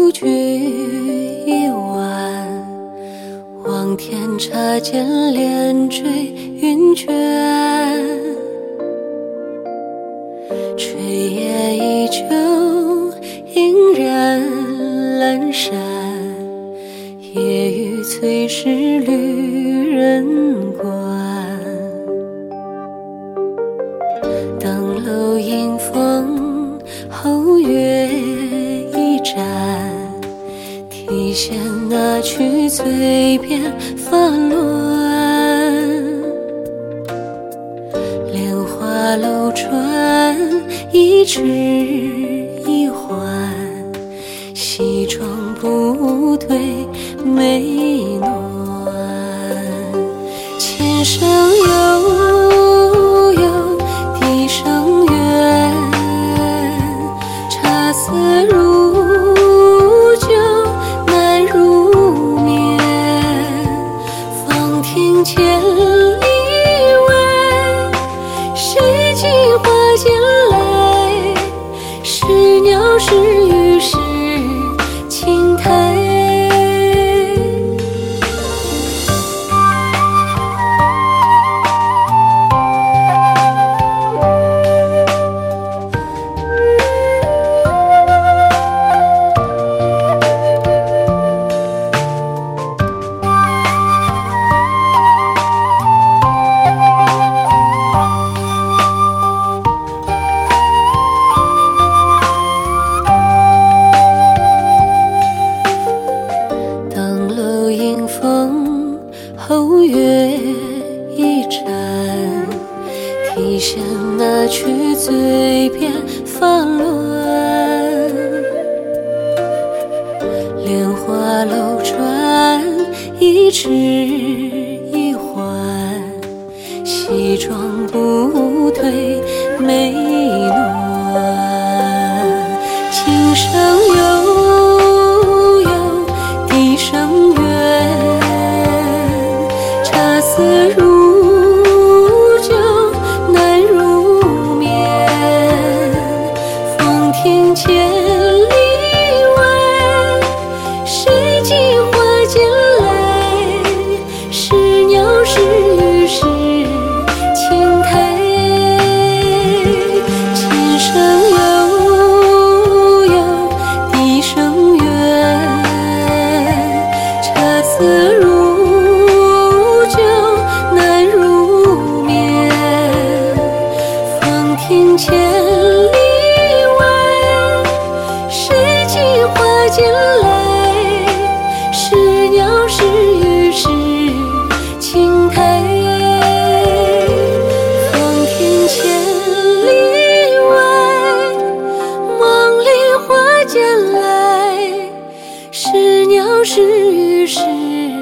独居一晚，望天插剑连缀云卷，炊烟依旧映然阑珊，夜雨催使旅人关。登楼迎风，后月一盏，提线那曲嘴边发乱。莲花楼船，一尺一环，西窗不对眉暖。琴声悠悠，笛声远，茶色如酒，难入眠。芳庭千里外，谁寄花间来？是鸟是鱼是青苔。迎风后月一盏，提线那曲嘴边发乱。莲花楼船，一尺一环，西窗不对眉暖。琴声悠悠，笛声远，茶色如酒，难入眠。芳庭千里外，谁寄花间来？是鸟是鱼是青苔。琴声悠悠，笛声远，茶色如酒，难入眠。芳庭千里外，谁寄花间来？是鸟是鱼是青苔。芳庭千里外，梦里花间来，是鸟是鱼是